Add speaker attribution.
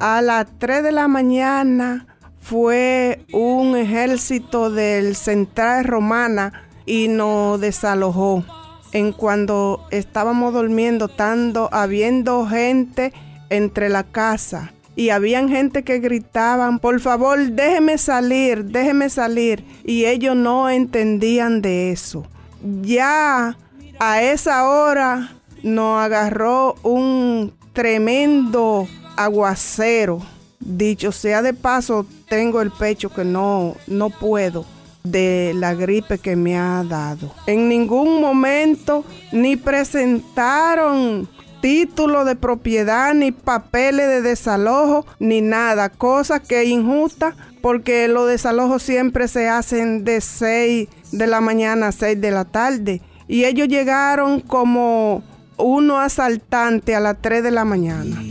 Speaker 1: A las 3 de la mañana fue un ejército del Central Romana y nos desalojó. En cuando estábamos durmiendo, habiendo gente entre la casa. Y habían gente que gritaban, por favor, déjeme salir. Y ellos no entendían de eso. Ya a esa hora nos agarró un tremendo aguacero. Dicho sea de paso, tengo el pecho que no puedo de la gripe que me ha dado. En ningún momento ni presentaron título de propiedad, ni papeles de desalojo, ni nada. Cosa que es injusta porque los desalojos siempre se hacen de 6 de la mañana a 6 de la tarde. Y ellos llegaron como unos asaltantes a las 3 de la mañana.